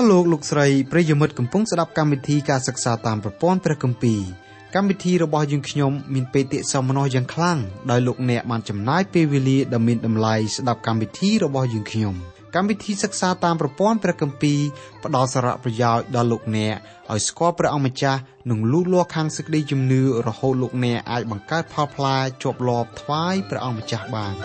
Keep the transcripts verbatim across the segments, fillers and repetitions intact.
លោកលោកស្រីប្រិយមិត្តកំពុងស្ដាប់កម្មវិធីការសិក្សាតាមប្រព័ន្ធព្រះគម្ពីរកម្មវិធីរបស់យើងខ្ញុំមានបេតិសោមនស្សយ៉ាងខ្លាំងដោយលោកអ្នកបានចំណាយពេលវេលាដ៏មានតម្លៃស្ដាប់កម្មវិធីរបស់យើងខ្ញុំកម្មវិធីសិក្សាតាមប្រព័ន្ធព្រះគម្ពីរផ្ដល់សារៈប្រយោជន៍ដល់លោកអ្នកឲ្យស្គាល់ព្រះអង្គម្ចាស់និងលូតលាស់ខាងសេចក្តីជំនឿរហូតលោកអ្នកអាចបង្កើតផលផ្លែជាប់លាប់ថ្វាយព្រះអង្គម្ចាស់បាន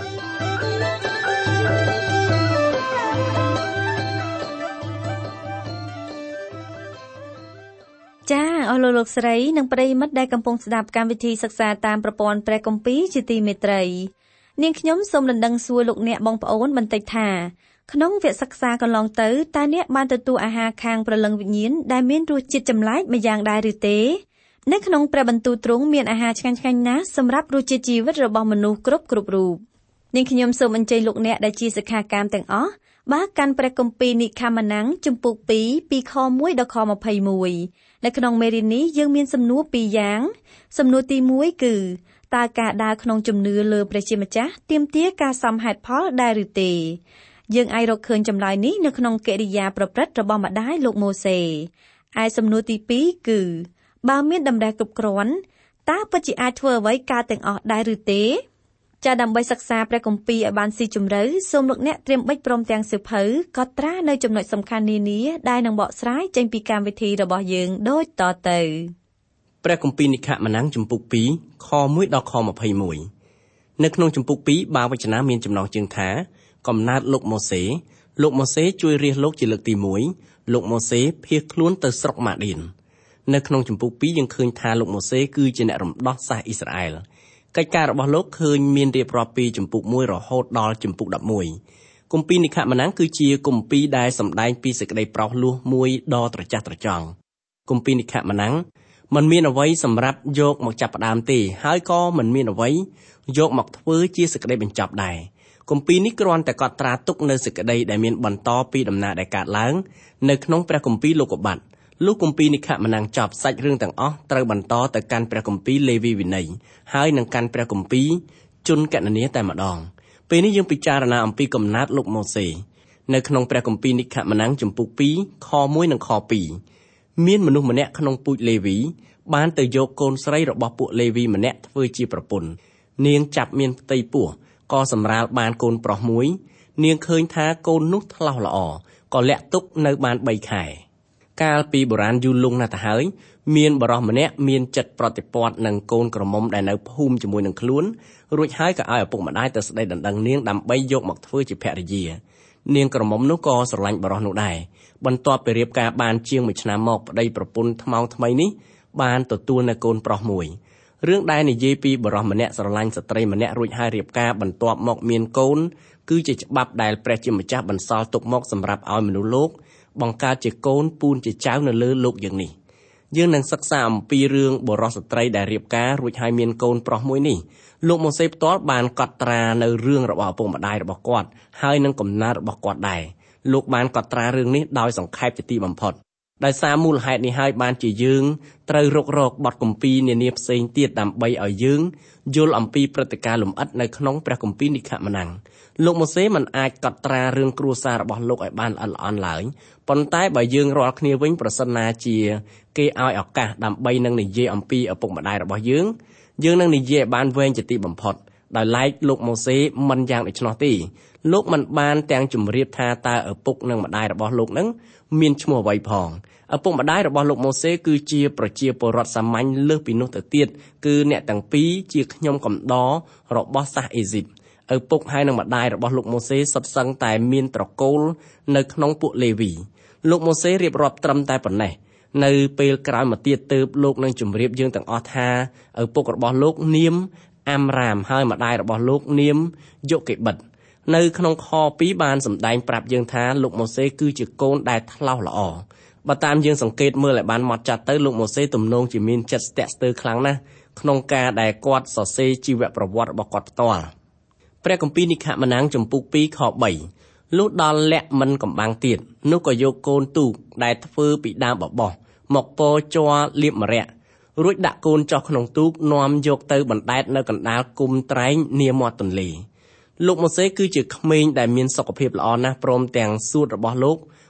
ចាអស់លោកលោកស្រីនិងប្រិយមិត្តដែលកំពុងស្ដាប់កម្មវិធីសិក្សាតាមប្រព័ន្ធព្រះគម្ពីរជាទីមេត្រីនាងខ្ញុំសូមដណ្ដឹងសួរលោកអ្នកបងប្អូនបន្តិចថាក្នុងវគ្គសិក្សាកន្លងទៅតើអ្នកបានទទួលអាហារខាងព្រលឹងវិញ្ញាណដែលមានរសជាតិចម្លែកម្យ៉ាងដែរឬទេនៅក្នុងព្រះបន្ទូលទ្រង់មានអាហារឆ្ងាញ់ៗណាស់សម្រាប់រសជាតិជីវិតរបស់មនុស្សគ្រប់គ្រប់រូបនាងខ្ញុំសូមអញ្ជើញលោកអ្នកដែលជាសិក្ខាកាមទាំងអស់បើកាន់ព្រះគម្ពីរនិកាម៉ានាំងជំពូកពីរពីខមួយដល់ខម្ភៃមួយនៅក្នុងមេរៀននេះយើងមានសំណួរពីរយ៉ាងសំណួរទីមួយគឺតើការដើរក្នុងជំនឿលើព្រះជាម្ចាស់ទាមទារការសមហេតុផលដែរឬទេយើងអាចរកឃើញចម្លើយនេះនៅក្នុងកិរិយាប្រព្រឹត្តរបស់ម្ដាយលោកម៉ូសេឯសំណួរទីពីរគឺបើមានតម្រូវគ្រប់គ្រាន់តើពិតជាអាចធ្វើអ្វីកើតទាំងអស់ដែរឬទេចាដើម្បីសិក្សាព្រះគម្ពីរឲ្យបានស៊ីជម្រៅសូមលោកអ្នកត្រៀមបិចព្រមទាំងសៀវភៅកត់ត្រានៅចំណុចសំខាន់នានាដែលនឹងបកស្រាយចេញពីកម្មវិធីរបស់យើងដូចតទៅព្រះគម្ពីរនិកាម៉ានាំងជំពូកពីរខមួយដល់ខម្ភៃមួយនៅក្នុងជំពូកពីរបាវចនាមានចំណងជើងថាកំណើតលោកម៉ូសេលោកម៉ូសេជួយរាស្ត្រលោកជាលើកទីមួយលោកម៉ូសេភៀសខ្លួនទៅស្រុកម៉ាឌៀននៅក្នុងជំពូកពីរយើងឃើញថាលោកម៉ូសេគឺជាអ្នករំដោះសាសអ៊ីស្រាអែលកិច្ចការរបស់លោកឃើញមានរៀបរាប់ពីជំពូកមួយរហូតដល់ជំពូកដប់មួយគម្ពីរនិកាម៉ានាំងគឺជាគម្ពីរដែលសម្ដែងពីសេចក្តីប្រោសលោះមួយដ៏ត្រចះត្រចង់គម្ពីរនិកាម៉ានាំងมันមានអ្វីសម្រាប់យកមកចាប់ផ្ដើមទេហើយក៏មិនមានអ្វីយកមកធ្វើជាសេចក្តីបញ្ចប់ដែរគម្ពីរនេះគ្រាន់តែកត់ត្រាទុកនៅសេចក្តីដែលមានបន្តពីដំណើរដែលកើតឡើងនៅក្នុងព្រះគម្ពីរលោកុបាទលុះគម្ពីរនិកាម៉ានាំងចប់សាច់រឿងទាំងអស់ត្រូវបន្តទៅកាន់ព្រះគម្ពីរលេវីវិន័យហើយនឹងកាន់ព្រះគម្ពីរជនកណនីតែម្ដងពេលនេះយើងពិចារណាអំពីកំណើតលោកម៉ូសេនៅក្នុងព្រះគម្ពីរនិកាម៉ានាំងជំពូកពីរខមួយនិងខពីរមានមនុស្សម្នាក់ក្នុងពូជលេវីបានទៅយកកូនស្រីរបស់ពួកលេវីម្នាក់ធ្វើជាប្រពន្ធនាងចាប់មានផ្ទៃពោះក៏សម្រាលបានកូនប្រុសមួយនាងឃើញថាកូននោះថ្លោះល្អក៏លាក់ទុកនៅបានបីខែកាលពីបុរាណយូរលង់ណាស់ទៅហើយមានបរិសម្នាក់មានចិត្តប្រតិព័ទ្ធនឹងកូនក្រមុំដែលនៅភូមិជាមួយនឹងខ្លួនរួចហើយក៏ឲ្យឪពុកម្ដាយទៅស្ដីដណ្ដឹងនាងដើម្បីយកមកធ្វើជាភរិយានាងក្រមុំនោះក៏ស្រឡាញ់បរិសនោះដែរបន្ទាប់ពីរៀបការបានជាងមួយឆ្នាំមកប្តីប្រពន្ធថ្មោងថ្មីនេះបានទទួលនៅកូនប្រុសមួយរឿងដែលនិយាយពីបរិសម្នាក់ស្រឡាញ់ស្ត្រីម្នាក់រួចហើយរៀបការបន្ទាប់មកមានកូនគឺជាច្បាប់ដែលព្រះជាម្ចាស់បន្សល់ទុកមកសម្រាប់ឲ្យមនុស្សលោកបង្កើតជាកូនពូនជាចៅនៅលើលោកយ៉ាងនេះយើងនឹងសិក្សាអំពីរឿងបរិសស្ត្រីដែលរៀបការរួចហើយមានកូនប្រុសមួយនេះលោកម៉ូសេផ្ទាល់បានកត់ត្រានៅរឿងរបស់ឪពុកម្ដាយរបស់គាត់ហើយនឹងកំណើតរបស់គាត់ដែរលោកបានកត់ត្រារឿងនេះដោយសង្ខេបជាទីបំផុតដោយសារមូលហេតុនេះហើយបានជាយើងត្រូវរករកបទគម្ពីរនានាផ្សេងទៀតដើម្បីឲ្យយើងយល់អំពីព្រឹត្តិការណ៍លម្អិតនៅក្នុងព្រះគម្ពីរនិកាម៉ានាំងលោកម៉ូសេមិនអាចកត់ត្រារឿងគ្រួសាររបស់លោកឲ្យបានល្អិតល្អន់ឡើយប៉ុន្តែបើយើងរាល់គ្នាវិញប្រសិនណាជាគេឲ្យឱកាសដើម្បីនឹងនិយាយអំពីឪពុកម្ដាយរបស់យើងយើងនឹងនិយាយឲ្យបានវែងជាទីបំផុតដោយឡែកលោកម៉ូសេមិនយ៉ាងដូច្នោះទេលោកមិនបានទាំងជម្រាបថាតើឪពុកនិងម្ដាយរបស់លោកនឹងមានឈ្មោះអ្វីផងឪពុកម្ដាយរបស់លោកម៉ូសេគឺជាប្រជាពលរដ្ឋសាមញ្ញលើសពីនោះទៅទៀតគឺអ្នកទាំងពីរជាខ្ញុំកំដររបស់សាសអេស៊ីបឪពុកហើយនិងម្ដាយរបស់លោកម៉ូសេសុទ្ធសឹងតែមានត្រកូលនៅក្នុងពួកលេវីលោកម៉ូសេរៀបរាប់ត្រឹមតែប៉ុណ្ណេះនៅពេលក្រោយមកទៀតទើបលោកនឹងជម្រាបយើងទាំងអស់ថាឪពុករបស់លោកនាមអាំរ៉ាមហើយម្ដាយរបស់លោកនាមយ៉ូកេបិតនៅក្នុងខពីរបានសម្ដែងប្រាប់យើងថាលោកម៉ូសេគឺជាកូនដែលថ្លោះល្អបើតាមយើងសង្កេតមើលឲ្យបានម៉ត់ចត់ទៅលោកម៉ូសេទំនងជាមានចិត្តស្ទាក់ស្ទើរខ្លាំងណាស់ក្នុងការដែលគាត់សរសេរជីវប្រវត្តិរបស់គាត់ផ្ទាល់ព្រះគម្ពីរនិកាម៉ានាំងជំពូកពីរខបីលុះដល់លក្ខមិនកំបាំងទៀតនោះក៏យកកូនទូកដែលធ្វើពីដើមបបោះមកពោជ័រលាបម្រ័ក្សណ៍រួចដាក់កូនចុះក្នុងទូកនាំយកទៅបណ្ដែតនៅកណ្ដាលគុម្ពត្រែងនាមាត់ទន្លេលោកម៉ូសេគឺជាក្មេងដែលមានសុខភាពល្អណាស់ព្រមទាំងសួតរបស់លោក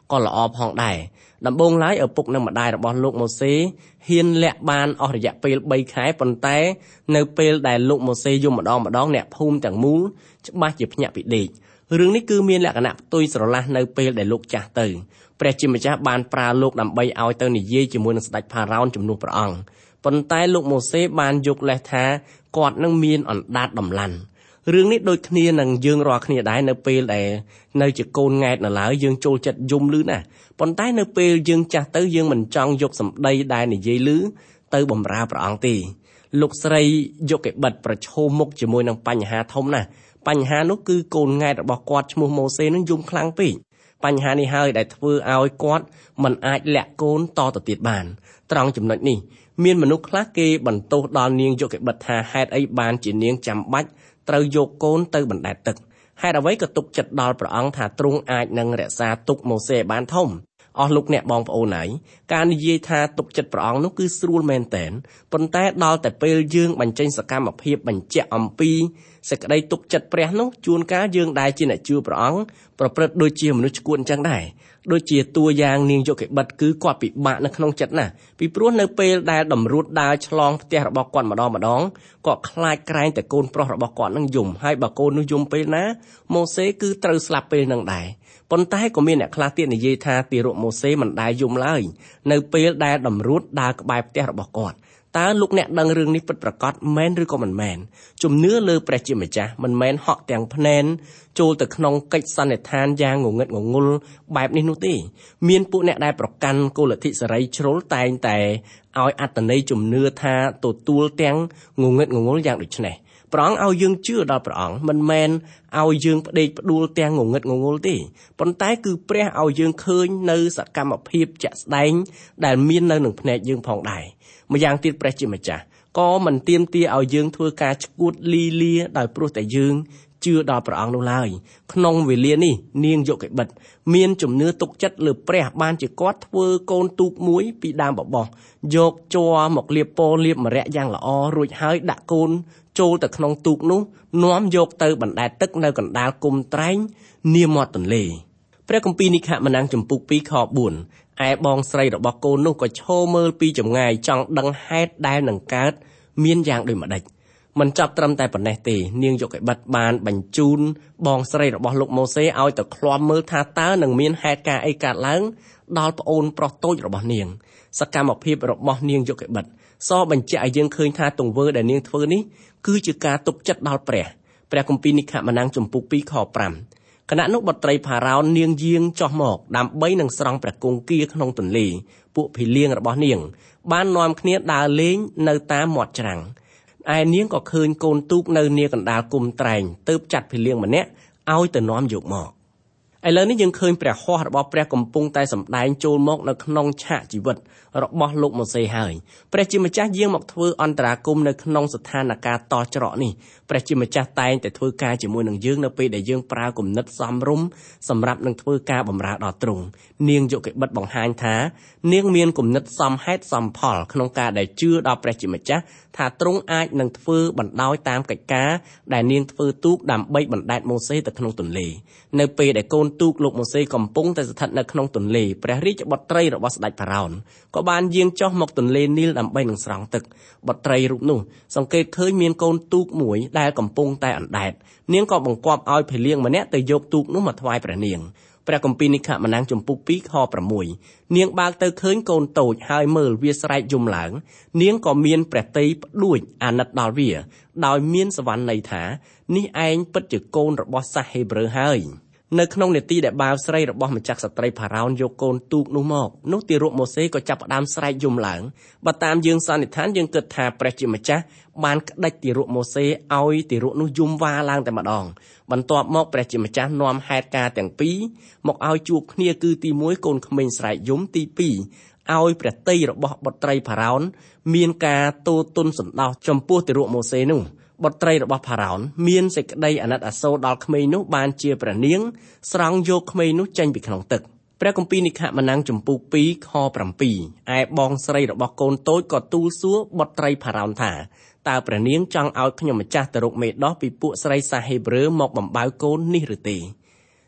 ក៏ល្អផងដែរដំបូងឡើយឪពុកនិងម្ដាយរបស់លោកម៉ូសេហ៊ានលាក់បានអស់រយៈពេលបីខែប៉ុន្តែនៅពេលដែលលោកម៉ូសេយំម្ដងម្ដងអ្នកភូមិទាំងមូលច្បាស់ជាភ្ញាក់ពីដេករឿងនេះគឺមានលក្ខណៈផ្ទុយស្រឡះនៅពេលដែលលោកចាស់ទៅព្រះជាម្ចាស់បានប្រើលោកដើម្បីឲ្យទៅនិយាយជាមួយនឹងស្ដេចផារ៉ោនជំនួសព្រះអង្គប៉ុន្តែលោកម៉ូសេបានយកលេសថាគាត់នឹងមានអណ្ដាតដំឡាន់រឿងនេះដូចគ្នានឹងយើងរាល់គ្នាដែរនៅពេលដែលនៅជាកូនង៉ែតនៅឡើយយើងចូលចិត្តយំលឺណាស់ប៉ុន្តែនៅពេលយើងចាស់ទៅយើងមិនចង់យកសម្ដីដែលនិយាយលឺទៅបម្រើព្រះអង្គទេលោកស្រីយកេបិតប្រឈមមុខជាមួយនឹងបញ្ហាធំណាស់បញ្ហានោះគឺកូនង៉ែតរបស់គាត់ឈ្មោះម៉ូសេនឹងយំខ្លាំងពេកបញ្ហានេះហើយដែលធ្វើឲ្យគាត់មិនអាចលាក់កូនតទៅទៀតបានត្រង់ចំណុចនេះមានមនុស្សខ្លះគេបន្ទោសដល់នាងយកេបិតថាហេតុអីបានជានាងចាំបាច់ត្រូវយកកូនទៅបណ្ដែតទឹកហេតុអ្វីក៏ទុកចិត្តដល់ព្រះអង្គថាទ្រង់អាចនឹងរក្សាទុកម៉ូសេបានធំអស់លោកអ្នកបងប្អូនហើយការនិយាយថាទុកចិត្តព្រះអង្គនោះគឺស្រួលមែនតែនប៉ុន្តែដល់តែពេលយើងបញ្ចេញសកម្មភាពបញ្ជាក់អំពីសេចក្តីទុកចិត្តព្រះនោះជួនកាលយើងដែលជាអ្នកជឿព្រះអង្គប្រព្រឹត្តដូចជាមនុស្សឈួតអញ្ចឹងដែរដូចជាតួយ៉ាងនាងយកេបិតគឺគាត់ពិបាកនៅក្នុងចិត្តណាស់ពីព្រោះនៅពេលដែលតម្រួតដើរឆ្លងផ្ទះរបស់គាត់ម្ដងម្ដងគាត់ខ្លាចក្រែងតែកូនប្រុសរបស់គាត់នឹងយំហើយបើកូននោះយំពេលណាម៉ូសេគឺត្រូវស្លាប់ពេលនឹងដែរប៉ុន្តែក៏មានអ្នកខ្លះទៀតនិយាយថាទារកម៉ូសេមិនដែលយំឡើយនៅពេលដែលតម្រួតដើរក្បែរផ្ទះរបស់គាត់តើលោកអ្នកដឹងរឿងនេះពិតប្រាកដមែនឬក៏មិនមែនជំនឿលើព្រះជាម្ចាស់មិនមែនហក់ទាំងភ្នែនចូលទៅក្នុងកិច្ចសន្និដ្ឋានយ៉ាងងងឹតងងុលបែបនេះនោះទេមានពួកអ្នកដែលប្រកាន់គោលលទ្ធិសេរីជ្រុលតែងតែឲ្យអត្តន័យជំនឿថាទទួលទាំងងងឹតងងុលយ៉ាងដូចនេះព្រះអង្គឲ្យយើងជឿដល់ព្រះអង្គមិនមែនឲ្យយើងផ្ដេកផ្ដួលទាំងងងឹតងងុលទេប៉ុន្តែគឺព្រះឲ្យយើងឃើញនៅសកម្មភាពជាក់ស្ដែងដែលមាននៅក្នុងភ្នែកយើងផងដែរម្យ៉ាងទៀតព្រះជាម្ចាស់ក៏មិនទាមទារឲ្យយើងធ្វើការឈួតលីលាដោយព្រោះតែយើងជឿដល់ព្រះអង្គនោះឡើយក្នុងវេលានេះនាងយកេបិតមានជំនឿទុកចិត្តលើព្រះបានជាគាត់ធ្វើកូនទូកមួយពីដើមបបោះយកជ័រមកលាបពណ៌លាបម្រ័ក្សយ៉ាងល្អរួចហើយដាក់កូនចូលទៅក្នុងទូកនោះនាំយកទៅបណ្ដែតទឹកនៅកណ្ដាលគុម្ពត្រែងនាមាត់ទន្លេព្រះគម្ពីរនិខម៉ានាំងចំពុកពីរខបួនឯបងស្រីរបស់កូននោះក៏ឈរមើលពីចម្ងាយចង់ដឹងហេតុដែលនឹងកើតមានយ៉ាងដូចម្ដេចមិនចាប់ត្រឹមតែប៉ុណ្ណេះទេនាងយកេបិតបានបញ្ជូនបងស្រីរបស់លោកម៉ូសេឲ្យទៅឃ្លាំមើលថាតើនឹងមានហេតុការអីកើតឡើងដល់ប្អូនប្រុសតូចរបស់នាងសកម្មភាពរបស់នាងយកេបិតសបញ្ជាក់ឲ្យយើងឃើញថាទង្វើដែលនាងធ្វើនេះគឺជាការទុកចិត្តដល់ព្រះព្រះគម្ពីរនិខម៉ានាំងចំពុកពីរខប្រាំគណៈនោះបុត្រីផារ៉ោននាងយាងចុះមកដើម្បីនឹងស្រង់ព្រះគង្គាក្នុងទន្លេពួកភីលៀងរបស់នាងបាននាំគ្នាដើរលេងនៅតាមមាត់ច្រាំងឯនាងក៏ឃើញកូនទូកនៅនាកណ្ដាលគុម្ពត្រែងទើបចាត់ភីលៀងម្នាក់ឲ្យទៅនាំយកមកឥឡូវនេះយើងឃើញព្រះហស្ថរបស់ព្រះកំពុងតែសម្ដែងចូលមកនៅក្នុងឆាកជីវិតរបស់លោកម៉ូសេហើយព្រះជាម្ចាស់យាងមកធ្វើអន្តរាគមន៍នៅក្នុងស្ថានភាពតច្រកនេះព្រះជាម្ចាស់តែងតែធ្វើការជាមួយនឹងយើងនៅពេលដែលយើងប្រើគំនិតសមរម្យសម្រាប់នឹងធ្វើការបម្រើដល់ទ្រង់នាងយកេបិតបង្ហាញថានាងមានគំនិតសមហេតុសមផលក្នុងការដែលជឿដល់ព្រះជាម្ចាស់ថាទ្រង់អាចនឹងធ្វើបណ្ដោយតាមកិច្ចការដែលនាងធ្វើទូកដើម្បីបណ្ដែតម៉ូសេទៅក្នុងទន្លេនៅពេលដែលកូនទូកលោកម៉ូសេកំពុងតែស្ថិតនៅក្នុងទន្លេព្រះរាជបុត្រីរបស់ស្ដេចផារ៉ោនក៏បានយាងចុះមកទន្លេនីលដើម្បីនឹងស្រង់ទឹកបុត្រីរូបនោះសង្កេតឃើញមានកូនទូកមួយដែលកំពុងតែអណ្ដែតនាងក៏បង្គាប់ឲ្យភីលៀងម្នាក់ទៅយកទូកនោះមកថ្វាយព្រះនាងព្រះគម្ពីរនិខម៉ានាំងចំពុកពីរខប្រាំមួយនាងបើកទៅឃើញកូនតូចហើយមើលវាស្រែកយំឡើងនាងក៏មានព្រះទ័យផ្ដួចអាណិតដល់វាដោយមានសវណ្ណន័យថានេះឯងពិតជាកូនរបស់សាសហេប្រឺហើយនៅក្នុងនេតិដែលបាវស្រីរបស់ម្ចាស់ស្ត្រីផារ៉ោនយកកូនទូកនោះមកនោះទារកម៉ូសេក៏ចាប់ផ្ដើមស្រែកយំឡើងបើតាមយើងសន្និដ្ឋានយើងគិតថាព្រះជាម្ចាស់បានក្តិចទារកម៉ូសេឲ្យទារកនោះយំវ៉ាឡើងតែម្ដងបន្ទាប់មកព្រះជាម្ចាស់នាំហេតុការទាំងពីរមកឲ្យជួបគ្នាគឺទីមួយកូនក្មេងស្រែកយំទីពីរឲ្យព្រះទ័យរបស់បុត្រីផារ៉ោនមានការទោទន់សណ្ដោសចំពោះទារកម៉ូសេនោះបុត្រីរបស់ផារ៉ោនមានសេចក្តីអាណិតអាសូរដល់ក្មេងនោះបានជាព្រះនាងស្រង់យកក្មេងនោះចេញពីក្នុងទឹកព្រះគម្ពីរនិខម៉ានាំងចំពុកពីរខប្រាំពីរឯបងស្រីរបស់កូនតូចក៏ទូលសួរបុត្រីផារ៉ោនថាតើព្រះនាងចង់ឲ្យខ្ញុំម្ចាស់ទៅរកមេដោះពីពួកស្រីសាហេប្រឺមកបំបៅកូននេះឬទេ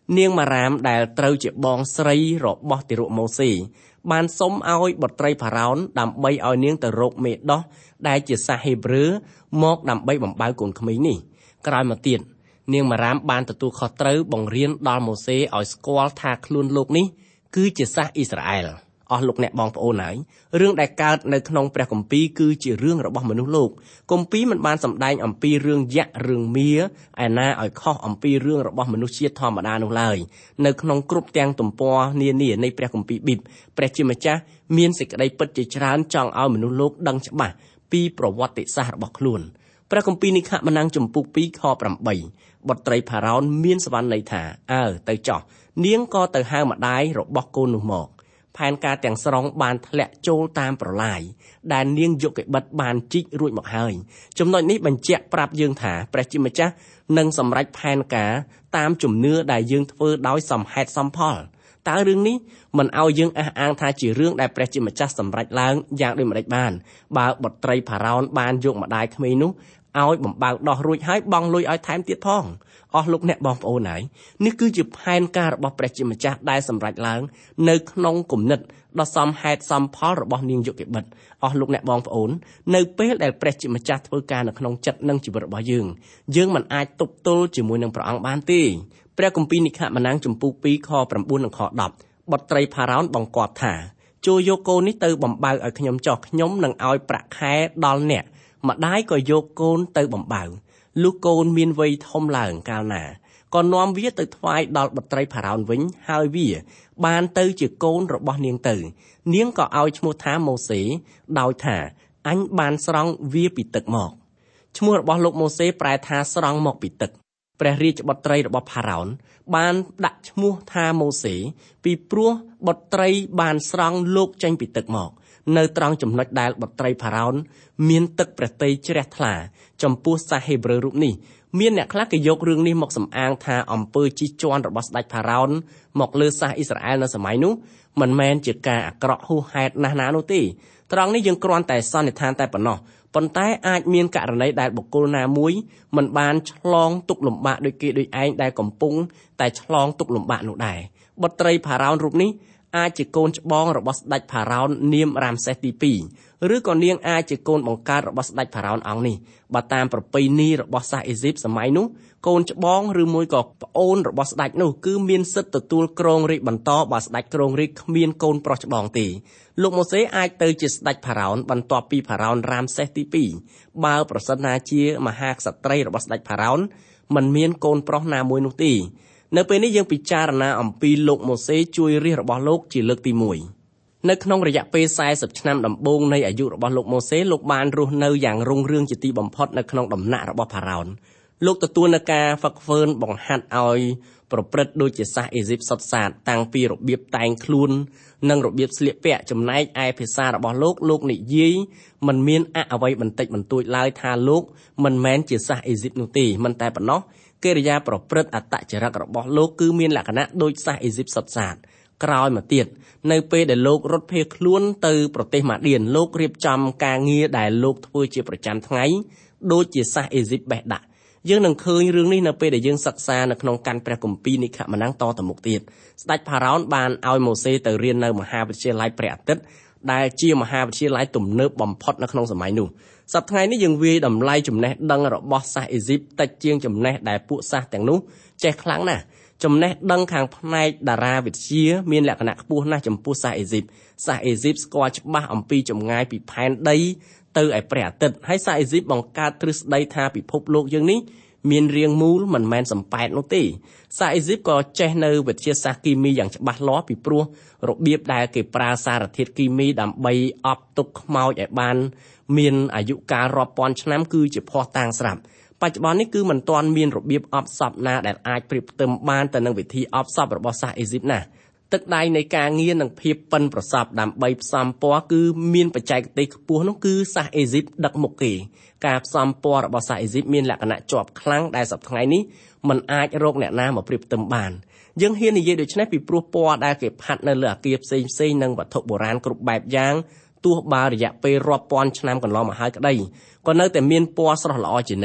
នាងម៉ារ៉ាមដែលត្រូវជាបងស្រីរបស់ទារកម៉ូសេបានសុំឲ្យបុត្រីផារ៉ោនដើម្បីឲ្យនាងទៅរកមេដោះដែលជាសាសហេប្រឺមកដើម្បីបំបៅកូនក្មេងនេះក្រោយមកទៀតនាងម៉ារ៉ាមបានទទួលខុសត្រូវបង្រៀនដល់ម៉ូសេឲ្យស្គាល់ថាខ្លួនលោកនេះគឺជាសាសអ៊ីស្រាអែលអស់លោកអ្នកបងប្អូនហើយរឿងដែលកើតនៅក្នុងព្រះគម្ពីរគឺជារឿងរបស់មនុស្សលោកគម្ពីរមិនបានសម្ដែងអំពីរឿងយក្សរឿងមាឯណាឲ្យខុសអំពីរឿងរបស់មនុស្សជាតិធម្មតានោះឡើយនៅក្នុងគ្រប់ទាំងទំព័រនានានៃព្រះគម្ពីរប៊ីបព្រះជាម្ចាស់មានសេចក្តីពិតជាច្រើនចង់ឲ្យមនុស្សលោកដឹងច្បាស់ពីប្រវត្តិសាស្ត្ររបស់ខ្លួនព្រះគម្ពីរនិខម៉ានាំងជំពូកពីរខប្រាំបីបុត្រីផារ៉ោនមានសវណ្ណន័យថាអើទៅចោះនាងក៏ទៅហៅម្ដាយរបស់កូននោះមកផែនការទាំងស្រុងបានធ្លាក់ចូលតាមប្រឡាយដែលនាងយកេបិតបានជីករួចមកហើយចំណុចនេះបញ្ជាក់ប្រាប់យើងថាព្រះជាម្ចាស់នឹងសម្រេចផែនការតាមជំនឿដែលយើងធ្វើដោយសមហេតុសមផលតើរឿងនេះមិនឲ្យយើងអះអាងថាជារឿងដែលព្រះជាម្ចាស់សម្រេចឡើងយ៉ាងដូចម្តេចបានបើបុត្រីផារ៉ោនបានយកម្ដាយក្មេងនោះឲ្យបំបើកដោះរួចហើយបង់លុយឲ្យថែមទៀតផងអស់លោកអ្នកបងប្អូនហើយនេះគឺជាផែនការរបស់ព្រះជាម្ចាស់ដែលសម្រេចឡើងនៅក្នុងគំនិតដ៏សមហេតុសមផលរបស់នាងយកេបិតអស់លោកអ្នកបងប្អូននៅពេលដែលព្រះជាម្ចាស់ធ្វើការនៅក្នុងចិត្តនិងជីវិតរបស់យើងយើងមិនអាចទប់ទល់ជាមួយនឹងព្រះអង្គបានទេព្រះគម្ពីរនិខម៉ានាំងជំពូកពីរខប្រាំបួននិងខដប់បុត្រីផារ៉ោនបង្គាប់ថាចូលយកកូននេះទៅបំបើឲ្យខ្ញុំចោះខ្ញុំនឹងឲ្យប្រាក់ខែដល់អ្នកម្ដាយក៏យកកូនទៅបំបើលុះកូនមានវ័យធំឡើងកាលណាក៏នាំវាទៅថ្វាយដល់បុត្រីផារ៉ោនវិញហើយវាបានទៅជាកូនរបស់នាងទៅនាងក៏ឲ្យឈ្មោះថាម៉ូសេដោយថាអញបានស្រង់វាពីទឹកមកឈ្មោះរបស់លោកម៉ូសេប្រែថាស្រង់មកពីទឹកព្រះរាជបុត្រីរបស់ផារ៉ោនបានដាក់ឈ្មោះថាម៉ូសេពីព្រោះបុត្រីបានស្រង់លោកចេញពីទឹកមកនៅត្រង់ចំណុចដែលបុត្រីផារ៉ោនមានទឹកព្រះទ័យជ្រះថ្លាចំពោះសាសហេប្រឺរូបនេះមានអ្នកខ្លះគេយករឿងនេះមកសំអាងថាអំពើជិះជាន់របស់ស្ដេចផារ៉ោនមកលើសាសអ៊ីស្រាអែលនៅសម័យនោះមិនមែនជាការអាក្រក់ហួសហេតុណាស់ណានោះទេត្រង់នេះយើងគ្រាន់តែសន្និដ្ឋានតែប៉ុណ្ណោះប៉ុន្តែអាចមានករណីដែលបុគ្គលណាមួយមិនបានឆ្លងទុក្ខលំបាកដូចគេដូចឯងដែលកំពុងតែឆ្លងទុក្ខលំបាកនោះដែរបុត្រីផារ៉ោនរូបនេះអាចជាកូនច្បងរបស់ស្ដេចផារ៉ោននាមរ៉ាមសេសទីពីរឬក៏នាងអាចជាកូនបង្កើតរបស់ស្ដេចផារ៉ោនអង្គនេះបើតាមប្រពៃណីរបស់សាសអេស៊ីបសម័យនោះកូនច្បងឬមួយក៏ប្អូនរបស់ស្ដេចនោះគឺមានសិទ្ធិទទួលគ្រងរាជ្យបន្តបើស្ដេចគ្រងរាជ្យគ្មានកូនប្រុសច្បងទេលោកម៉ូសេអាចទៅជាស្ដេចផារ៉ោនបន្ទាប់ពីផារ៉ោនរ៉ាមសេសទីពីរបើប្រសិនណាជាមហាក្សត្រីរបស់ស្ដេចផារ៉ោនមិនមានកូនប្រុសណាមួយនោះទេនៅពេលនេះយើងពិចារណាអំពីលោកម៉ូសេជួយរាជរបស់លោកជាលើកទីមួយនៅក្នុងរយៈពេលសែសិបឆ្នាំដំបូងនៃអាយុរបស់លោកម៉ូសេលោកបានរស់នៅយ៉ាងរុងរឿងជាទីបំផុតនៅក្នុងដំណាក់របស់ផារ៉ោនលោកទទួលនៅការហ្វឹកហ្វឺនបង្ហាត់ឲ្យប្រព្រឹត្តដូចជាសាសអេស៊ីបសុទ្ធសាធតាំងពីរបៀបតែងខ្លួននិងរបៀបស្លៀកពាក់ចំណែកឯភាសារបស់លោកលោកនិយាយមិនមានអអ្វីបន្តិចបន្តួចឡើយថាលោកមិនមែនជាសាសអេស៊ីបនោះទេមិនតែប៉ុណ្ណោះកិរិយាប្រព្រឹត្តអត្តចរិតរបស់លោកគឺមានលក្ខណៈដូចសាសអេស៊ីបសុទ្ធសាធក្រោយមកទៀតនៅពេលដែលលោករត់ភៀសខ្លួនទៅប្រទេសម៉ាឌៀនលោករៀបចំការងារដែលលោកធ្វើជាប្រចាំថ្ងៃដូចជាសាសអេស៊ីបបេះដាក់យើងនឹងឃើញរឿងនេះនៅពេលដែលយើងសិក្សានៅក្នុងកាន់ព្រះគម្ពីរនិខម៉ានាំងតទៅមុខទៀតស្ដេចផារ៉ោនបានឲ្យម៉ូសេទៅរៀននៅមហាវិទ្យាល័យព្រះអាទិត្យដែលជាមហាវិទ្យាល័យទំនើបបំផុតនៅក្នុងសម័យនោះសប្តាហ៍ថ្ងៃនេះយើងវាយតម្លៃចំណេះដឹងរបស់សាសអេស៊ីបតិចជាងចំណេះដែលពួកសាសទាំងនោះចេះខ្លាំងណាស់ចំណេះដឹងខាងផ្នែកតារាវិទ្យាមានលក្ខណៈខ្ពស់ណាស់ចំពោះសាសអេស៊ីបសាសអេស៊ីបស្គាល់ច្បាស់អំពីចម្ងាយពីផែនដីទៅឯព្រះអាទិត្យហើយសាសអេស៊ីបបង្កើតទ្រឹស្ដីថាពិភពលោកយើងនេះមានរាងមូលមិនមែនសំប៉ែតនោះទេសាសអេស៊ីបក៏ចេះនៅវិទ្យាសាស្ត្រគីមីយ៉ាងច្បាស់លាស់ពីព្រោះរបៀបដែលគេប្រើសារធាតុគីមីដើម្បីអប់ទុកខ្មោចឲ្យបានមានអាយុកាលរាប់ពាន់ឆ្នាំគឺជាភ័ស្តុតាងស្រាប់បច្ចុប្បន្ននេះគឺមិនទាន់មានរបៀបអបសពណាដែលអាចប្រៀបផ្ទឹមបានទៅនឹងវិធីអបសពរបស់សាសអេស៊ីបណាទឹកដៃនៃការងារនិងភាពប៉ិនប្រសប់ដើម្បីផ្សំពណ៌គឺមានបច្ចេកទេសខ្ពស់នោះគឺសាសអេស៊ីបដឹកមុខគេការផ្សំពណ៌របស់សាសអេស៊ីបមានលក្ខណៈជាប់ខ្លាំងដែលសប្តាហ៍ថ្ងៃនេះមិនអាចរកអ្នកណាមកប្រៀបផ្ទឹមបានយើងហ៊ាននិយាយដូច្នេះពីព្រោះពណ៌ដែលគេផាត់នៅលើអគារផ្សេងផ្សេងនិងវត្ថុបុរាណគ្រប់បែបយ៉ាងទោះបើរយៈពេលរាប់ពាន់ឆ្នាំកន្លងមកហើយក្តីក៏នៅតែមានពណ៌ស្រស់ល្អជានិច្ច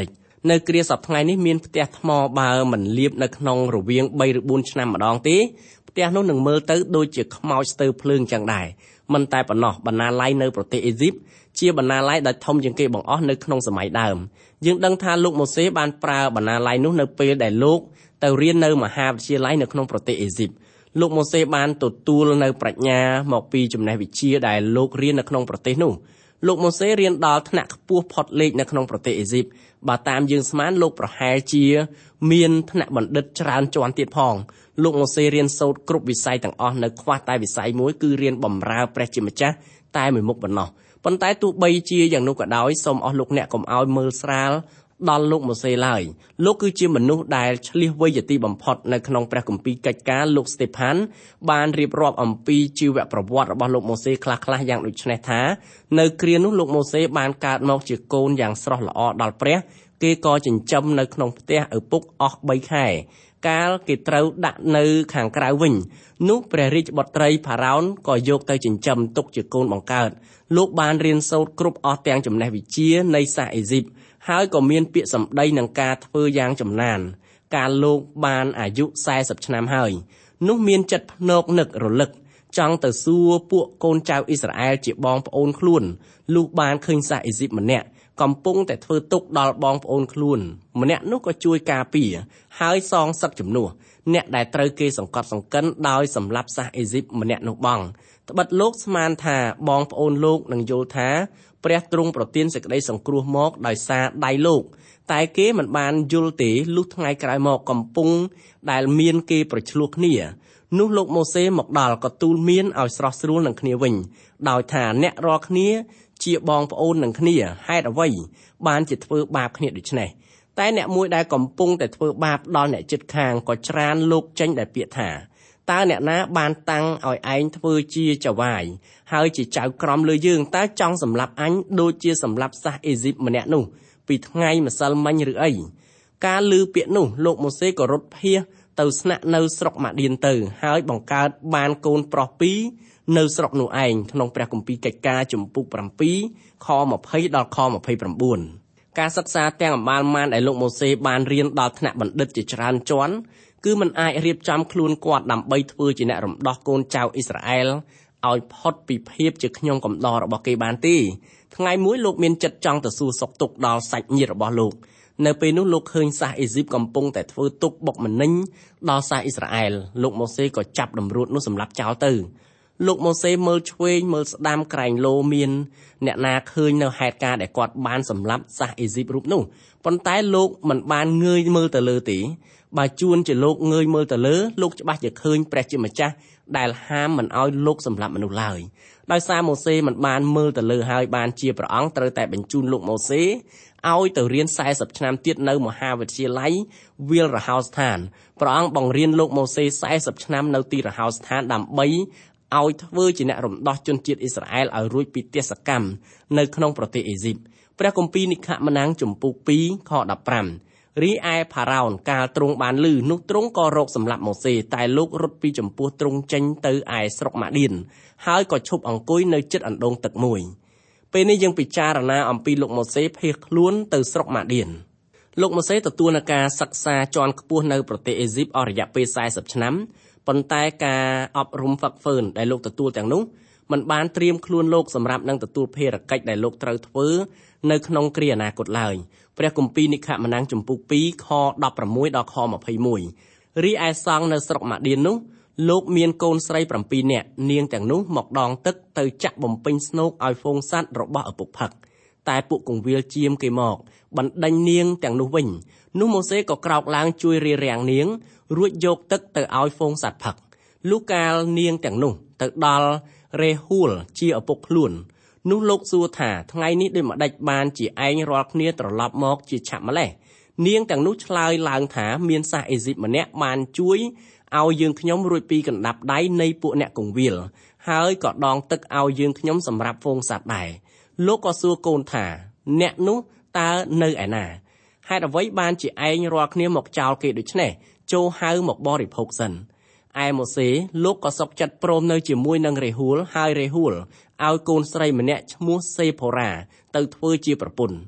នៅគ្រាសប្តាហ៍នេះមានផ្ទះថ្មបើមិនលាបនៅក្នុងរវាងបីឬបួនឆ្នាំម្ដងទេផ្ទះនោះនឹងមើលទៅដូចជាខ្មោចស្ទើរភ្លើងចឹងដែរមិនតែប៉ុណ្ណោះបណ្ណាល័យនៅប្រទេសអេស៊ីបជាបណ្ណាល័យដែលធំជាងគេបង្អស់នៅក្នុងសម័យដើមយើងដឹងថាលោកម៉ូសេបានប្រើបណ្ណាល័យនោះនៅពេលដែលលោកទៅរៀននៅមហាវិទ្យាល័យនៅក្នុងប្រទេសអេស៊ីបលោកម៉ូសេបានទទួលនៅប្រាជ្ញាមកពីចំណេះវិជ្ជាដែលលោករៀននៅក្នុងប្រទេសនោះលោកម៉ូសេរៀនដល់ថ្នាក់ខ្ពស់ផុតលេខនៅក្នុងប្រទេសអេស៊ីបបើតាមយើងស្មានលោកប្រហែលជាមានថ្នាក់បណ្ឌិតច្រើនជាន់ទៀតផងលោកម៉ូសេរៀនសូត្រគ្រប់វិស័យទាំងអស់នៅខ្វះតែវិស័យមួយគឺរៀនបម្រើព្រះជាម្ចាស់តែមួយមុខប៉ុណ្ណោះប៉ុន្តែទោះបីជាយ៉ាងនោះក៏ដោយសូមអស់លោកអ្នកកុំឲ្យមើលស្រាលដល់លោកម៉ូសេឡើយលោកគឺជាមនុស្សដែលឆ្លៀសវៃយទីបំផុតនៅក្នុងព្រះគម្ពីរកិច្ចការលោកស្តេផានបានរៀបរាប់អំពីជីវប្រវត្តិរបស់លោកម៉ូសេខ្លះៗយ៉ាងដូចនេះថានៅគ្រានោះលោកម៉ូសេបានកើតមកជាកូនយ៉ាងស្រស់ល្អដល់ព្រះគេក៏ចិញ្ចឹមនៅក្នុងផ្ទះឪពុកអស់បីខែកាលគេត្រូវដាក់នៅខាងក្រៅវិញនោះព្រះរាជបុត្រីផារ៉ោនក៏យកទៅចិញ្ចឹមទុកជាកូនបង្កើតលោកបានរៀនសូត្រគ្រប់អស់ទាំងចំណេះវិជ្ជានៃសាសអេស៊ីបហើយក៏មានពាក្យសម្ដីនឹងការធ្វើយ៉ាងចំណានកាលលោកបានអាយុសែសិបឆ្នាំហើយនោះមានចិត្តភ្នែកនឹករលឹកចង់ទៅសួរពួកកូនចៅអ៊ីស្រាអែលជាបងប្អូនខ្លួនលុះបានឃើញសាសអេស៊ីបម្នាក់កំពុងតែធ្វើទុកដល់បងប្អូនខ្លួនម្នាក់នោះក៏ជួយការពារហើយសងសឹកជំនួសអ្នកដែលត្រូវគេសង្កត់សង្កិនដោយសម្លាប់សាសអេស៊ីបម្នាក់នោះបងត្បិតលោកស្មានថាបងប្អូនលោកនឹងយល់ថាព្រះទ្រង់ប្រទានសេចក្តីសង្គ្រោះមកដោយសារដៃលោកតែគេមិនបានយល់ទេលុះថ្ងៃក្រោយមកកំពុងដែលមានគេប្រឆ្លោះគ្នានោះលោកម៉ូសេមកដល់ក៏ទូលមានឲ្យស្រស់ស្រួលនឹងគ្នាវិញដោយថាអ្នករាល់គ្នាជាបងប្អូននឹងគ្នាហេតុអ្វីបានជាធ្វើបាបគ្នាដូច្នេះតែអ្នកមួយដែលកំពុងតែធ្វើបាបដល់អ្នកជិតខាងក៏ច្រានលោកចេញដែលពាក្យថាតើអ្នកណាបានតាំងឲ្យឯងធ្វើជាចៅវាយហើយជាចៅក្រមលើយើងតើចង់សម្លាប់អញដូចជាសម្លាប់សាសអេស៊ីបម្នាក់នោះពីថ្ងៃម្សិលមិញឬអីការឮពាក្យនោះលោកម៉ូសេក៏រត់ភៀសទៅស្នាក់នៅស្រុកម៉ាឌៀនទៅហើយបង្កើតបានកូនប្រុសពីរនៅស្រុកនោះឯងក្នុងព្រះគម្ពីរកិច្ចការជំពូក7ខยี่สิบដល់ខยี่สิบเก้าការសិក្សាទាំងអម្បាលម៉ានដែលលោកម៉ូសេបានរៀនដល់ថ្នាក់បណ្ឌិតជាច្រើនជាន់គឺมันអាចរៀបចំខ្លួនគាត់ដើម្បីធ្វើជាអ្នករំដោះកូនចៅអ៊ីស្រាអែលឲ្យផុតពីភាពជាខ្ញុំកំដររបស់គេបានទេថ្ងៃមួយលោកមានចិត្តចង់ទៅសួរសុខទុក្ខដល់សាច់ញាតិរបស់លោកនៅពេលនោះលោកឃើញសាសអេស៊ីបកំពុងតែធ្វើទុកបុកម្នេញដល់សាសអ៊ីស្រាអែលលោកម៉ូសេក៏ចាប់តម្រួតនោះសម្លាប់ចោលទៅលោកម៉ូសេមើលឆ្វេងមើលស្ដាំក្រែងលោមានអ្នកណាឃើញនៅហេតុការណ៍ដែលគាត់បានសម្លាប់សាសអេស៊ីបរូបនោះប៉ុន្តែលោកមិនបានងើយមើលទៅលើទេបើជួនជាលោកងើយមើលទៅលើលោកច្បាស់ជាឃើញព្រះជាម្ចាស់ដែលហាមមិនឲ្យលោកសម្លាប់មនុស្សឡើយដោយសារម៉ូសេមិនបានមើលទៅលើហើយបានជាព្រះអង្គត្រូវតែបញ្ជូនលោកម៉ូសេឲ្យទៅរៀនសែសិបឆ្នាំទៀតនៅមហាវិទ្យាល័យវាលរហោស្ថានព្រះអង្គបង្រៀនលោកម៉ូសេសែសិបឆ្នាំនៅទីរហោស្ថានដើម្បីឲ្យធ្វើជាអ្នករំដោះជនជាតិអ៊ីស្រាអែលឲ្យរួចពីទាសកម្មនៅក្នុងប្រទេសអេស៊ីបព្រះគម្ពីរនិខមណាំងជំពូកពីរខដប់ប្រាំរីឯផារ៉ោនកាលទ្រង់បានឮនោះទ្រង់ក៏រកសម្លាប់ម៉ូសេតែលោករត់ពីចំពោះទ្រង់ចេញទៅឯស្រុកម៉ាឌៀនហើយក៏ឈប់អង្គុយនៅជិតអណ្ដូងទឹកមួយពេលនេះយើងពិចារណាអំពីលោកម៉ូសេភៀសខ្លួនទៅស្រុកម៉ាឌៀនលោកម៉ូសេទទួលនឹងការសិក្សាជាន់ខ្ពស់នៅប្រទេសអេស៊ីបអស់រយៈពេលសែសិបឆ្នាំប៉ុន្តែការអប់រំហ្វឹកហ្វឺនដែលលោកទទួលទាំងនោះมันបានត្រៀមខ្លួនលោកសម្រាប់នឹងទទួលភារកិច្ចដែលលោកត្រូវធ្វើនៅក្នុងគ្រាអនាគតឡើយព្រះគម្ពីរនិខមណាំងជំពូកពីរខដប់ប្រាំមួយដល់ខยี่สิบเอ็ดរីឯសង្ឃនៅស្រុកម៉ាឌៀននោះលោកមានកូនស្រី7នាក់នាងទាំងនោះមកដងទឹកទៅចាក់បំពេញស្នូកឲ្យហ្វូងសត្វរបស់ឪពុកផឹកតែពួកគង្វាលជាមគេមកបណ្ដេញនាងទាំងនោះវិញនោះម៉ូសេក៏ក្រោកឡើងជួយរារាំងនាងរួចយកទឹកទៅឲ្យហ្វូងសត្វផឹកលុះកាលនាងទាំងនោះទៅដល់រេហួលជាឪពុកខ្លួននោះលោកសួរថាថ្ងៃនេះដូចម្ដេចបានជាឯងរាល់គ្នាត្រឡប់មកជាឆាប់ម្លេះនាងទាំងនោះឆ្លើយឡើងថាមានសាសអេស៊ីបម្នាក់បានជួយឲ្យយើងខ្ញុំរួចពីកណ្ដាប់ដៃនៃពួកអ្នកគង្វាលហើយក៏ដងទឹកឲ្យយើងខ្ញុំសម្រាប់ហ្វូងសត្វដែរលោកក៏សួរកូនថាអ្នកនោះតើនៅឯណាហេតុអ្វីបានជាឯងរាល់គ្នាមកចោលគេដូច្នេះចូលហៅមកបរិភោគសិនឯម៉ូសេលោកក៏សុខចិត្តព្រមនៅជាមួយនឹងរេហួលហើយរេហួលឲ្យកូនស្រីម្នាក់ឈ្មោះសេផូរ៉ាទៅធ្វើជាប្រពន្ធ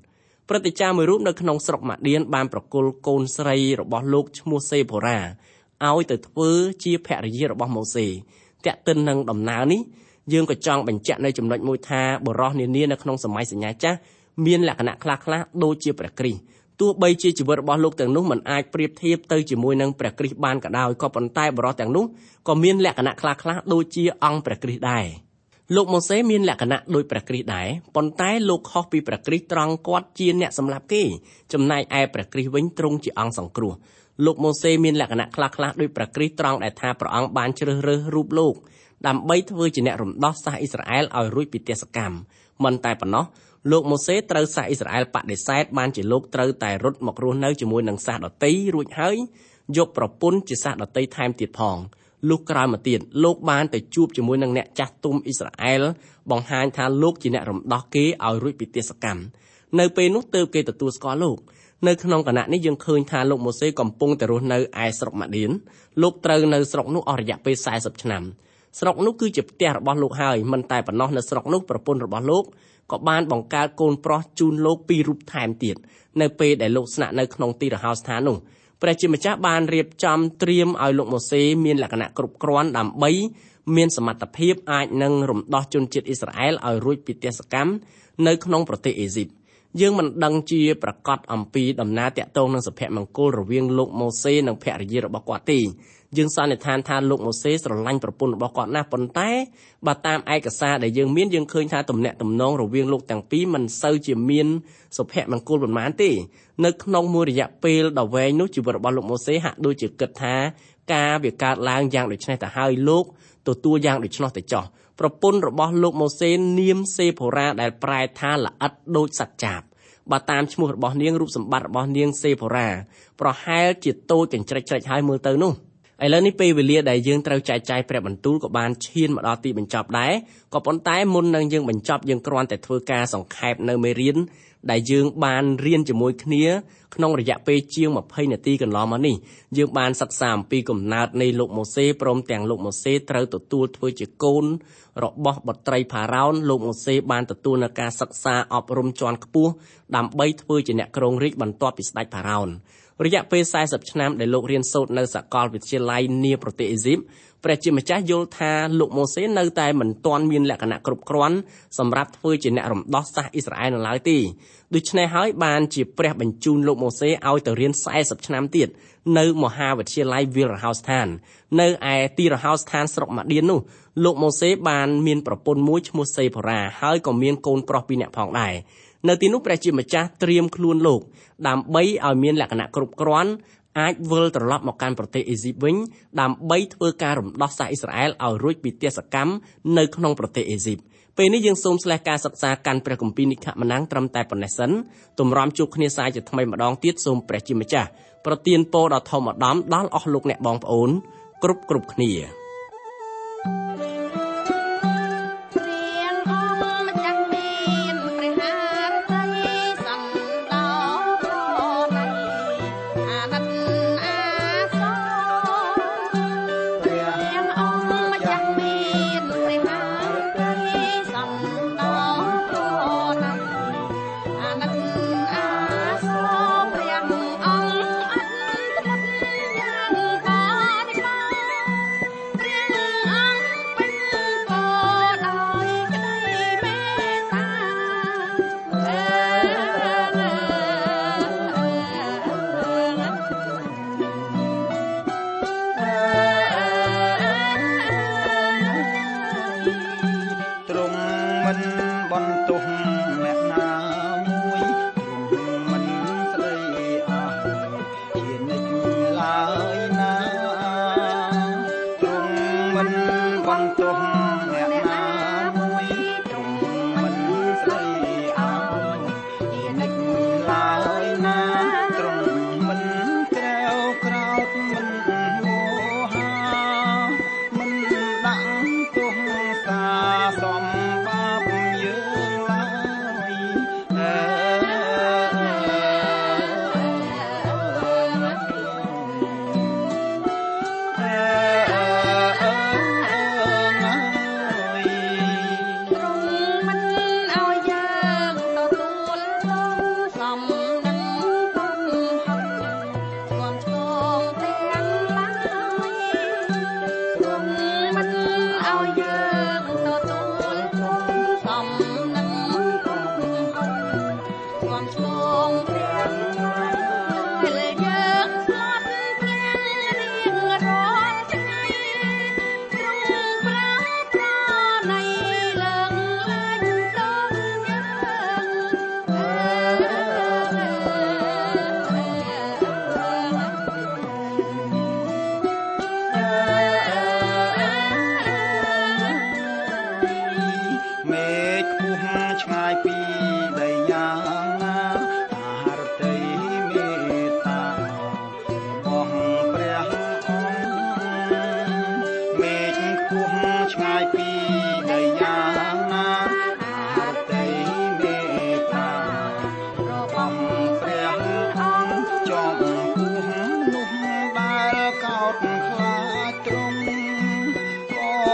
ព្រឹទ្ធាចារ្យមួយរូបនៅក្នុងស្រុកម៉ាឌៀនបានប្រគល់កូនស្រីរបស់លោកឈ្មោះសេផូរ៉ាឲ្យទៅធ្វើជាភរិយារបស់ម៉ូសេតាក់ទិននឹងដំណើរនេះយើងក៏ចង់បញ្ជាក់នៅចំណុចមួយថាបរិះនានានៅក្នុងសម័យសញ្ញាចាស់មានលក្ខណៈខ្លះៗដូចជាព្រះគ្រីស្ទទោះបីជាជីវិតរបស់លោកទាំងនោះមិនអាចប្រៀបធៀបទៅជាមួយនឹងព្រះគ្រីស្ទបានក៏ដោយក៏ប៉ុន្តែបរិះទាំងនោះក៏មានលក្ខណៈខ្លះៗដូចជាអង្គព្រះគ្រីស្ទដែរលោកម៉ូសេមានលក្ខណៈដូចព្រះគ្រីស្ទដែរប៉ុន្តែលោកខុសពីព្រះគ្រីស្ទត្រង់គាត់ជាអ្នកសម្លាប់គេចំណែកឯព្រះគ្រីស្ទវិញទ្រង់ជាអង្គសង្គ្រោះលោកម៉ូសេមានលក្ខណៈខ្លះៗដូចព្រះគ្រីស្ទត្រង់ដែលថាព្រះអង្គបានជ្រើសរើសរូបលោកដើម្បីធ្វើជាអ្នករំដោះសាសអ៊ីស្រាអែលឲ្យរួចពីទាសកម្មមិនតែប៉ុណ្ណោះលោកម៉ូសេត្រូវសាសអ៊ីស្រាអែលបដិសេធបានជាលោកត្រូវតែរត់មករស់នៅជាមួយនឹងសាសដតីរួចហើយយកប្រពន្ធជាសាសដតីថែមទៀតផងលុះក្រោយមកទៀតលោកបានទៅជួបជាមួយនឹងអ្នកចាស់ទុំអ៊ីស្រាអែលបង្ហាញថាលោកជាអ្នករំដោះគេឲ្យរួចពីទាសកម្មនៅពេលនោះទើបគេទទួលស្គាល់លោកនៅក្នុងគណៈនេះយើងឃើញថាលោកម៉ូសេកំពុងតែរស់នៅឯស្រុកម៉ាឌៀនលោកត្រូវនៅស្រុកនោះអស់រយៈពេលសែសិបឆ្នាំស្រុកនោះគឺជាផ្ទះរបស់លោកហើយមិនតែប៉ុណ្ណោះនៅស្រុកនោះប្រពន្ធរបស់លោកក៏បានបង្កើតកូនប្រុសជូនលោកពីររូបថែមទៀតនៅពេលដែលលោកស្នាក់នៅក្នុងទីរហោស្ថាននោះព្រះជាម្ចាស់បានរៀបចំត្រៀមឲ្យលោកម៉ូសេមានលក្ខណៈគ្រប់គ្រាន់ដើម្បីមានសមត្ថភាពអាចនឹងរំដោះជនជាតិអ៊ីស្រាអែលឲ្យរួចពីទាសកម្មនៅក្នុងប្រទេសអេស៊ីបយើងមិនដឹងជាប្រកាសអំពីដំណើរតាក់ទងនឹងសុភមង្គលរវាងលោកម៉ូសេនិងភរិយារបស់គាត់ទេយើងសន្និដ្ឋានថាលោកម៉ូសេស្រឡាញ់ប្រពន្ធរបស់គាត់ណាស់ប៉ុន្តែបើតាមឯកសារដែលយើងមានយើងឃើញថាទំនាក់ទំនងរវាងលោកទាំងពីរមិនសូវជាមានសុភមង្គលប៉ុន្មានទេនៅក្នុងមួយរយៈពេលដ៏វែងនោះជីវិតរបស់លោកម៉ូសេហាក់ដូចជាគិតថាការវាកើតឡើងយ៉ាងដូចនេះទៅហើយលោកទទួលយ៉ាងដូច្នោះទៅចោះប្រពន្ធរបស់លោកម៉ូសេនាមសេផូរ៉ាដែលប្រែថាល្អិតដូចសត្វចាបបើតាមឈ្មោះរបស់នាងរូបសម្បត្តិរបស់នាងសេផូរ៉ាប្រហែលជាតូចកញ្ច្រិចច្រិចហើយមើលទៅនោះឥឡូវនេះពេលវេលាដែលយើងត្រូវចែកចាយព្រះបន្ទូលក៏បានឈានមកដល់ទីបញ្ចប់ដែរក៏ប៉ុន្តែមុននឹងយើងបញ្ចប់យើងគ្រាន់តែធ្វើការសង្ខេបនៅមេរៀនដែលយើងបានរៀនជាមួយគ្នាក្នុងរយៈពេលជាងម្ភៃនាទីកន្លងមកនេះយើងបានសិក្សាអំពីកំណើតនៃលោកម៉ូសេព្រមទាំងលោកម៉ូសេត្រូវទទួលធ្វើជាកូនរបស់បុត្រីផារ៉ោនលោកម៉ូសេបានទទួលនៅការសិក្សាអប់រំជាន់ខ្ពស់ដើម្បីធ្វើជាអ្នកគ្រងរាជ្យបន្ទាប់ពីស្ដេចផារ៉ោនរយៈពេលសែសិបឆ្នាំដែលលោករៀនសូត្រនៅសាកលវិទ្យាល័យនាប្រទេសអេស៊ីបព្រះជាម្ចាស់យល់ថាលោកម៉ូសេនៅតែមិនទាន់មានលក្ខណៈគ្រប់គ្រាន់សម្រាប់ធ្វើជាអ្នករំដោះសាសអ៊ីស្រាអែលនៅឡើយទេដូច្នេះហើយបានជាព្រះបញ្ជូនលោកម៉ូសេឲ្យទៅរៀនសែសិបឆ្នាំទៀតនៅមហាវិទ្យាល័យវាលរហោស្ថាននៅឯទីរហោស្ថានស្រុកម៉ាឌៀននោះលោកម៉ូសេបានមានប្រពន្ធមួយឈ្មោះសេផូរ៉ាហើយក៏មានកូនប្រុសពីរនាក់ផងដែរនៅទីនោះព្រះជាម្ចាស់ត្រៀមខ្លួនលោកដើម្បីឲ្យមានលក្ខណៈគ្រប់គ្រាន់អាចវិលត្រឡប់មកកាន់ប្រទេសអេស៊ីបវិញដើម្បីធ្វើការរំដោះសាសអ៊ីស្រាអែលឲ្យរួចពីទាសកម្មនៅក្នុងប្រទេសអេស៊ីបពេលនេះយើងសូមស្លេះការសិក្សាកាន់ព្រះគម្ពីរនិក្ខម៉ានាំងត្រឹមតែប៉ុណ្ណេះសិនទម្រាំជួបគ្នាសាជាថ្មីម្ដងទៀតសូមព្រះជាម្ចាស់ប្រទានពរដ៏ធំឧត្តមដល់អស់លោកអ្នកបងប្អូនគ្រប់គ្រប់គ្នា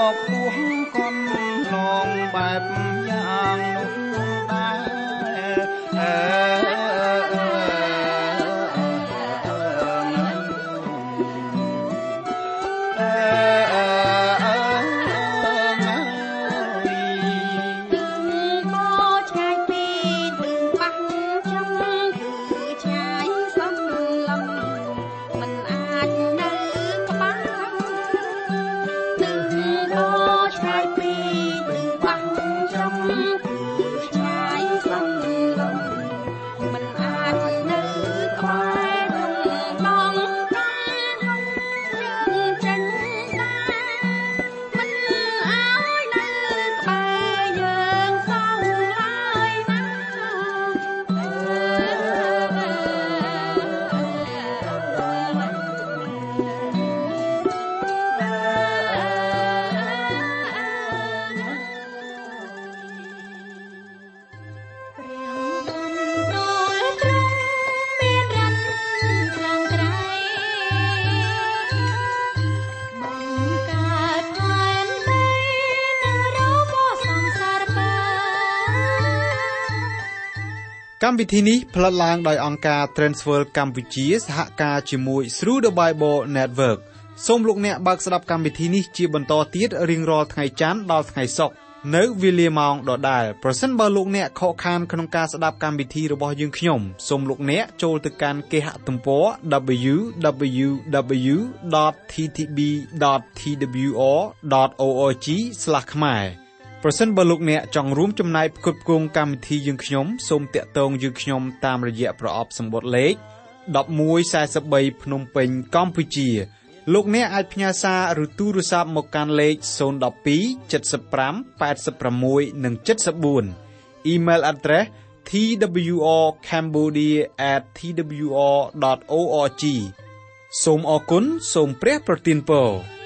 កហួងកន់ឡងបែបយ៉ាងនោះដែរអើកម្មវិធីនេះផ្លាត់ឡើងដោយអង្គការ Transworld កម្ពុជាសហការជាមួយ Through the Bible Network សូមលោកអ្នកបើកស្ដាប់កម្មវិធីនេះជាបន្តទៀតរៀងរាល់ថ្ងៃច័ន្ទដល់ថ្ងៃសុក្រនៅវេលាម៉ោងដដែលប្រសិនបើលោកអ្នកខកខានក្នុងការស្ដាប់កម្មវិធីរបស់យើងខ្ញុំសូមលោកអ្នកចូលទៅកាន់គេហទំព័រ double-u double-u double-u dot t t b dot t w r dot org ស្លាស ខ្មែរប្រសិនបើលោកអ្នកចង់រួមចំណែកផ្គត់ផ្គង់កម្មវិធីយើងខ្ញុំសូមតាក់ទងយើងខ្ញុំតាមរយៈប្រអប់សម្បត្តិលេខone one four threeភ្នំពេញកម្ពុជាលោកអ្នកអាចផ្ញើសារឬទូរស័ព្ទមកកាន់លេខzero one two seven five eight sixនិងseven four Email address t w r cambodia at t w r dot org សូមអរគុណសូមព្រះប្រទានពរ